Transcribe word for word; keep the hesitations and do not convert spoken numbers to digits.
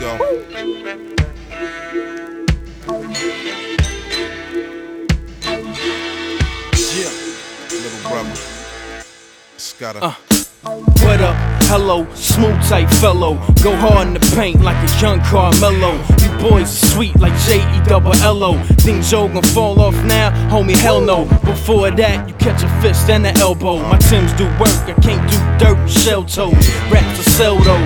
go. Yeah, little brother. Scotta. Uh. What up? Hello, smooth type fellow. Go hard in the paint like a young Carmelo. You boys are sweet like J E double L O. Think Joe gon' fall off now? Homie, hell no. Before that, you catch a fist and an elbow. My Timbs do work, I can't do dirt with shell toes. Raps to sell though.